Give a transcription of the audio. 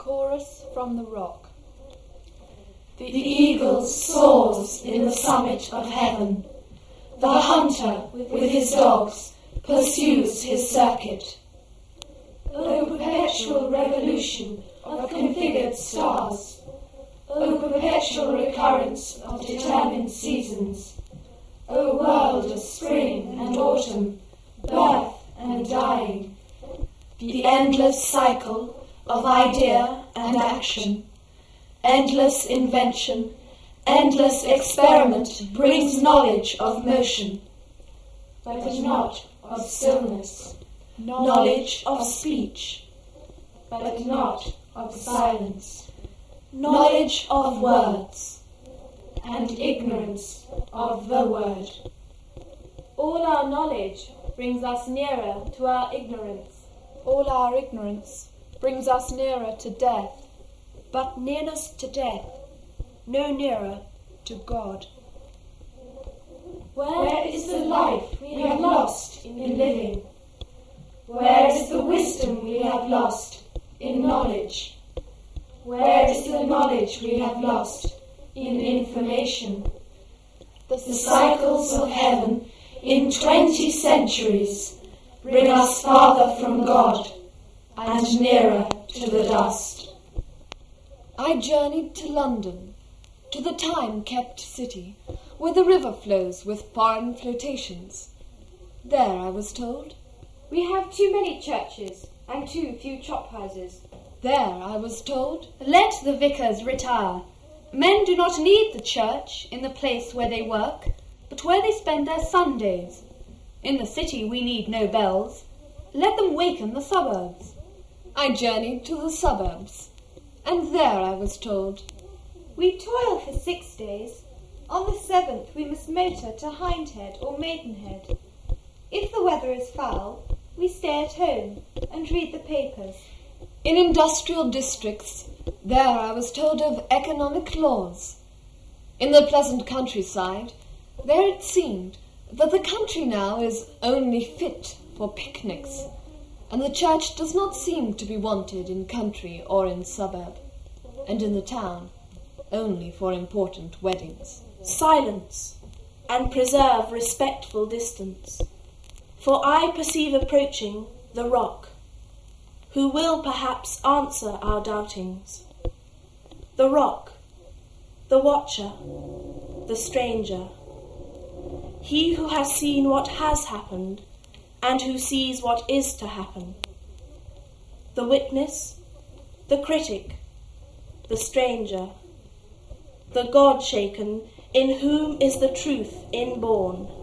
Chorus from the Rock. The eagle soars in the summit of heaven. The hunter, with his dogs, pursues his circuit. O perpetual revolution of configured stars! O perpetual recurrence of determined seasons! O world of spring and autumn, birth and dying! The endless cycle of idea and action, endless invention, endless experiment brings knowledge of motion, but not of stillness, knowledge of speech, but not of silence, knowledge of words, and ignorance of the word. All our knowledge brings us nearer to our ignorance. All our ignorance brings us nearer to death, but nearness to death, no nearer to God. Where is the life we have lost in living? Where is the wisdom we have lost in knowledge? Where is the knowledge we have lost in information? The cycles of heaven in 20 centuries bring us farther from God and nearer to the dust. I journeyed to London, to the time-kept city, where the river flows with foreign flotations. There, I was told, we have too many churches and too few chop-houses. There, I was told, let the vicars retire. Men do not need the church in the place where they work, but where they spend their Sundays. In the city we need no bells. Let them waken the suburbs. I journeyed to the suburbs, and there I was told, we toil for 6 days. On the 7th we must motor to Hindhead or Maidenhead. If the weather is foul, we stay at home and read the papers. In industrial districts, there I was told of economic laws. In the pleasant countryside, there it seemed that the country now is only fit for picnics, and the church does not seem to be wanted in country or in suburb, and in the town only for important weddings. Silence, and preserve respectful distance, for I perceive approaching the Rock, who will perhaps answer our doubtings. The Rock, the watcher, the stranger, he who has seen what has happened and who sees what is to happen. The witness, the critic, the stranger, the God-shaken in whom is the truth inborn.